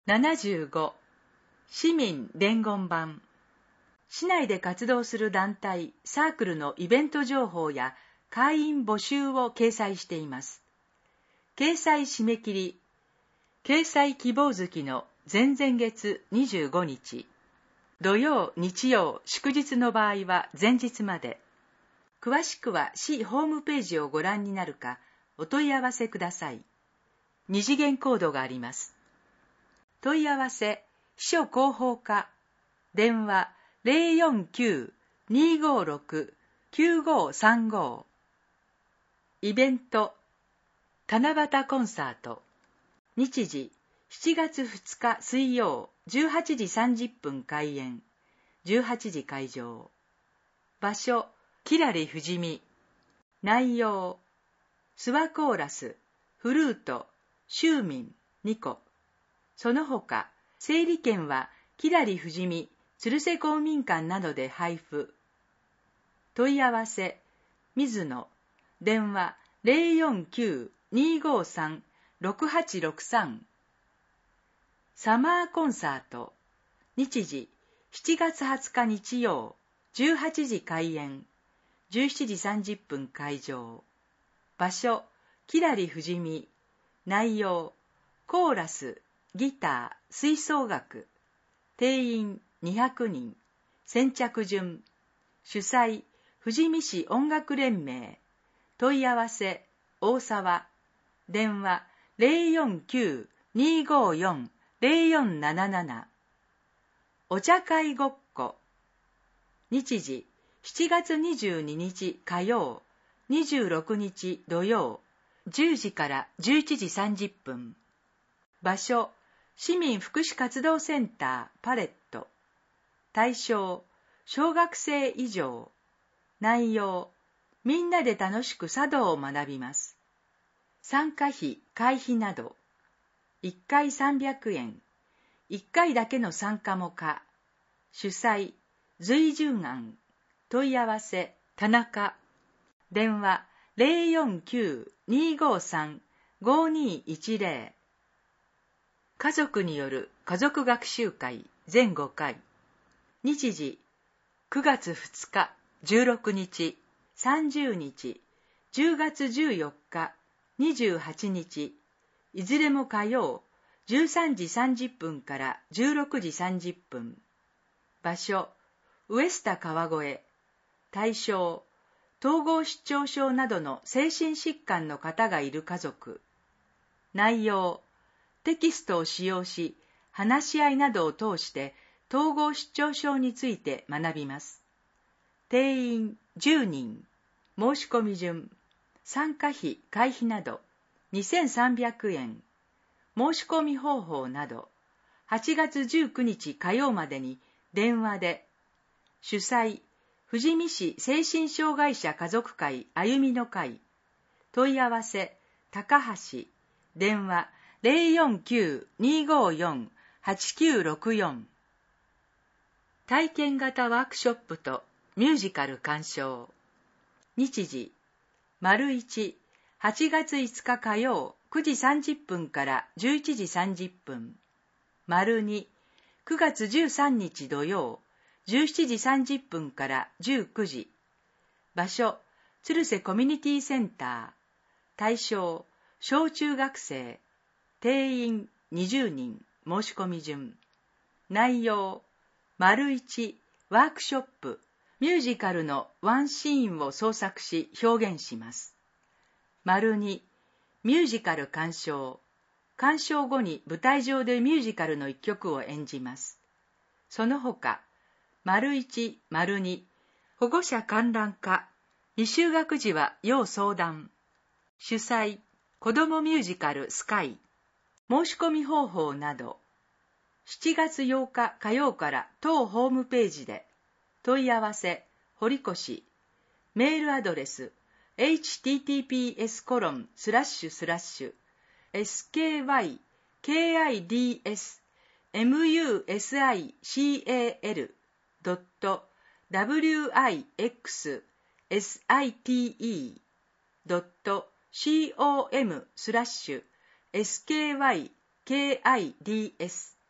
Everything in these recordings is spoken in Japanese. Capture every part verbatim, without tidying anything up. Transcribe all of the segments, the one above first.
ななじゅうご市民伝言板。市内で活動する団体、サークルのイベント情報や会員募集を掲載しています。掲載締め切り、掲載希望月の前々月にじゅうごにち、土曜、日曜、祝日の場合は前日まで。詳しくは市ホームページをご覧になるか、お問い合わせください。二次元コードがあります。問い合わせ、秘書広報課、電話 ゼロよんきゅう にーごーろく きゅうごーさんご。イベント、七夕コンサート。日時、しちがつふつか水曜、じゅうはちじさんじゅっぷん開演、じゅうはちじ会場。場所、きらりふじみ。内容、諏訪コーラス、フルート、シューミンにこ。その他、整理券はきらりふじみ、鶴瀬公民館などで配布。問い合わせ、水野、電話 ゼロよんきゅう にーごーさん ろくはちろくさん。サマーコンサート。日時、しちがつはつか日曜、じゅうはちじ開演、じゅうしちじさんじゅっぷん会場。場所、きらりふじみ。内容、コーラス、ギター、吹奏楽。定員にひゃくにん。先着順。主催、富士見市音楽連盟。問い合わせ、大沢。電話 ゼロよんきゅう にーごーよん ゼロよんなななな。お茶会ごっこ。日時、しちがつにじゅうににち火曜、にじゅうろくにち土曜、じゅうじからじゅういちじさんじゅっぷん。場所、市民福祉活動センターパレット。対象、小学生以上。内容、みんなで楽しく茶道を学びます。参加費、会費など。いっかいさんびゃくえん。いっかいだけの参加も可。主催、随順案。問い合わせ、田中。電話、ゼロよんきゅう にーごーさん ごーにーいちゼロ。家族による家族学習会ぜんごかい。日時、くがつふつか、じゅうろくにち、さんじゅうにち、じゅうがつじゅうよっか、にじゅうはちにち、いずれも火曜、じゅうさんじさんじゅっぷんからじゅうろくじさんじゅっぷん。場所、ウエスタ川越。対象、統合失調症などの精神疾患の方がいる家族。内容、テキストを使用し、話し合いなどを通して統合失調症について学びます。定員じゅうにん。申し込み順。参加費、会費などにせんさんびゃくえん。申し込み方法など、はちがつじゅうくにち火曜までに電話で。主催、富士見市精神障害者家族会歩みの会。問い合わせ、高橋。電話ゼロよんきゅう にーごーよん はちきゅうろくよん。体験型ワークショップとミュージカル鑑賞。日時、丸いち、はちがついつか火曜くじさんじゅっぷんからじゅういちじさんじゅっぷん。丸に、くがつじゅうさんにち土曜、じゅうしちじさんじゅっぷんからじゅうくじ。場所、鶴瀬コミュニティセンター。対象、小中学生。定員にじゅうにん。申し込み順。内容、丸いち、ワークショップ、ミュージカルのワンシーンを創作し表現します。丸に、ミュージカル鑑賞。鑑賞後に舞台上でミュージカルの一曲を演じます。その他、丸いち、丸に、保護者観覧課。未就学児は要相談。主催、子どもミュージカルスカイ。申し込み方法など、しちがつようか火曜から当ホームページで。問い合わせ、堀越。メールアドレス、エイチティーティーピーエスコロンスラッシュスラッシュエスケーワイケーアイディーエスエムユーエスアイシーエーエルドットダブリューアイエックスエスアイティードットコムスラッシュエスケーワイケーアイディーエス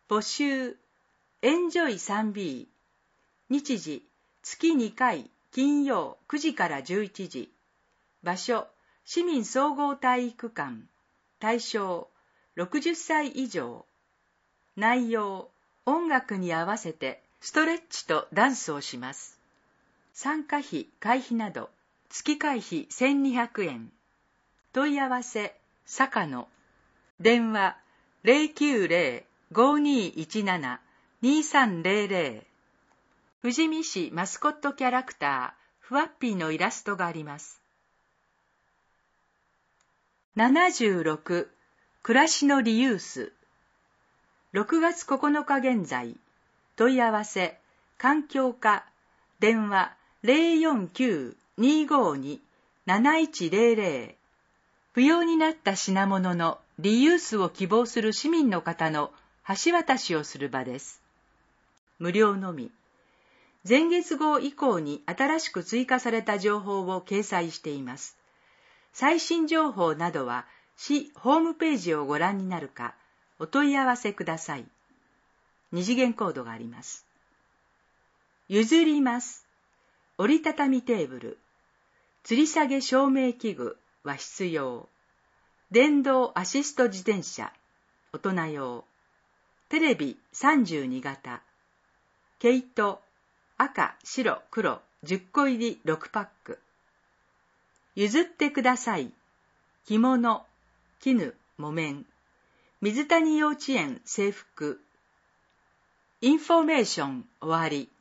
募集、エンジョイ スリービー。日時、月にかい、金曜くじからじゅういちじ。場所、市民総合体育館。対象、ろくじゅっさい以上。内容、音楽に合わせてストレッチとダンスをします。参加費、会費など、月会費せんにひゃくえん。問い合わせ、坂野。電話、ゼロきゅうゼロ ごにいちなな にさんゼロゼロ。富士見市マスコットキャラクター、フワッピーのイラストがあります。ななじゅうろく、暮らしのリユース。ろくがつここのか現在、問い合わせ、環境課、電話 ゼロよんきゅう にごに なないちゼロゼロ。不要になった品物のリユースを希望する市民の方の橋渡しをする場です。無料のみ。前月号以降に新しく追加された情報を掲載しています。最新情報などは市ホームページをご覧になるか、お問い合わせください。二次元コードがあります。譲ります。折りたたみテーブル。吊り下げ照明器具は必要。電動アシスト自転車、大人用。テレビさんじゅうにがた。毛糸、赤、白、黒、じゅっこ入りろくパック。譲ってください。着物、絹、木綿。水谷幼稚園制服。インフォメーション終わり。